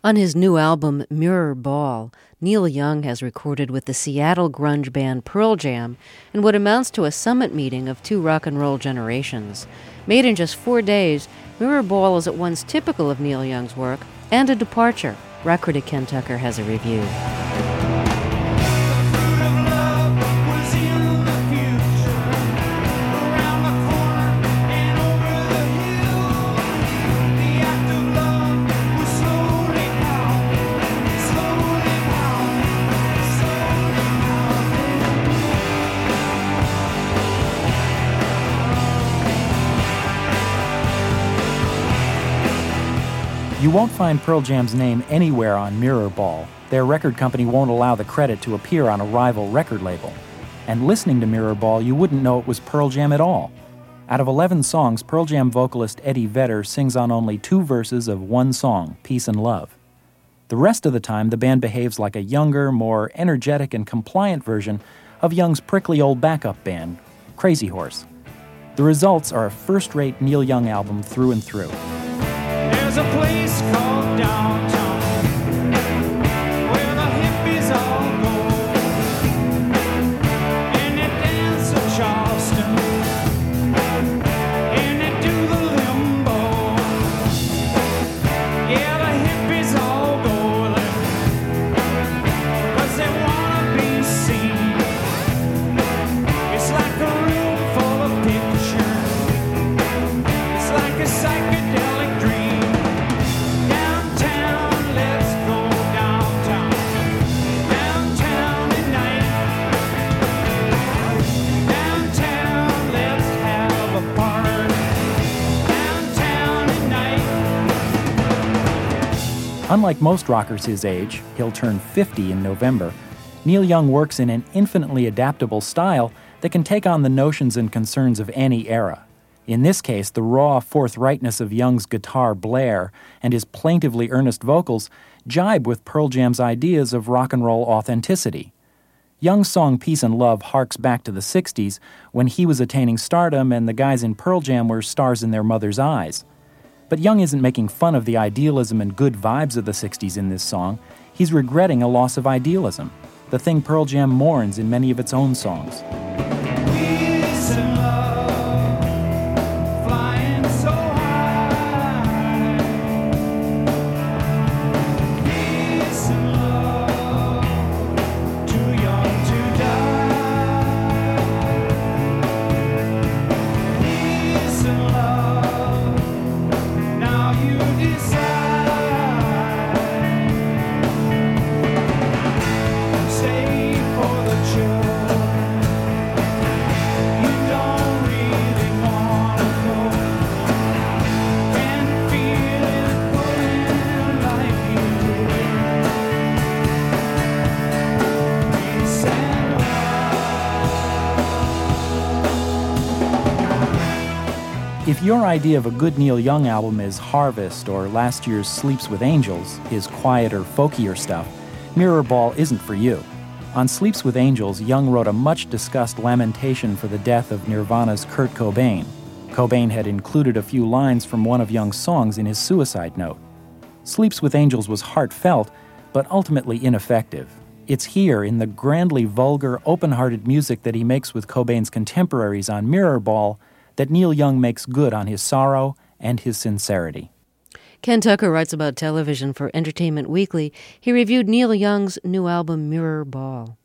On his new album, Mirror Ball, Neil Young has recorded with the Seattle grunge band Pearl Jam in what amounts to a summit meeting of two rock and roll generations. Made in just 4 days, Mirror Ball is at once typical of Neil Young's work and a departure. Rock critic Ken Tucker has a review. You won't find Pearl Jam's name anywhere on Mirror Ball. Their record company won't allow the credit to appear on a rival record label. And listening to Mirror Ball, you wouldn't know it was Pearl Jam at all. Out of 11 songs, Pearl Jam vocalist Eddie Vedder sings on only 2 verses of one song, Peace and Love. The rest of the time, the band behaves like a younger, more energetic and compliant version of Young's prickly old backup band, Crazy Horse. The results are a first-rate Neil Young album through and through. There's a place called downtown where the hippies all go, and they dance in Charleston, and they do the limbo. Yeah, the hippies all go there 'cause they wanna be seen. It's like a room full of pictures. It's like a psychedelic dream. Unlike most rockers his age, he'll turn 50 in November, Neil Young works in an infinitely adaptable style that can take on the notions and concerns of any era. In this case, the raw forthrightness of Young's guitar blare and his plaintively earnest vocals jibe with Pearl Jam's ideas of rock and roll authenticity. Young's song Peace and Love harks back to the 60s, when he was attaining stardom and the guys in Pearl Jam were stars in their mother's eyes. But Young isn't making fun of the idealism and good vibes of the 60s in this song. He's regretting a loss of idealism, the thing Pearl Jam mourns in many of its own songs. Peace and love, flying so high. Peace and love, too young to die. Peace and love, now you decide. Stay for the children. You don't really wanna go. Can feel it pulling like you did. Peace and love. If your idea of a good Neil Young album is Harvest or last year's Sleeps with Angels, his quieter, folkier stuff, Mirror Ball isn't for you. On Sleeps with Angels, Young wrote a much-discussed lamentation for the death of Nirvana's Kurt Cobain. Cobain had included a few lines from one of Young's songs in his suicide note. Sleeps with Angels was heartfelt, but ultimately ineffective. It's here, in the grandly vulgar, open-hearted music that he makes with Cobain's contemporaries on Mirror Ball, that Neil Young makes good on his sorrow and his sincerity. Ken Tucker writes about television for Entertainment Weekly. He reviewed Neil Young's new album, Mirror Ball.